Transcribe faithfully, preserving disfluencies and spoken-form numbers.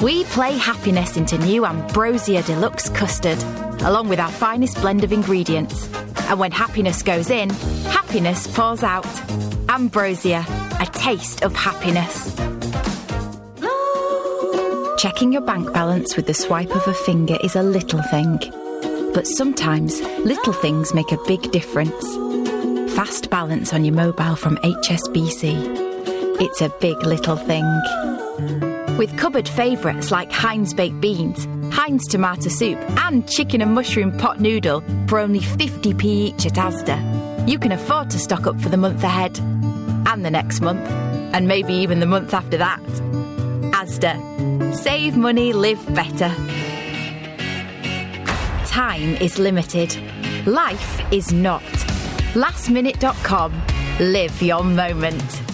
We play happiness into new Ambrosia Deluxe custard, along with our finest blend of ingredients. And when happiness goes in, happiness pours out. Ambrosia, a taste of happiness. Checking your bank balance with the swipe of a finger is a little thing. But sometimes, little things make a big difference. Fast balance on your mobile from H S B C. It's a big little thing. With cupboard favourites like Heinz baked beans, Heinz tomato soup and chicken and mushroom pot noodle for only fifty p each at Asda, you can afford to stock up for the month ahead. And the next month. And maybe even the month after that. Asda. Save money, live better. Time is limited. Life is not. last minute dot com. Live your moment.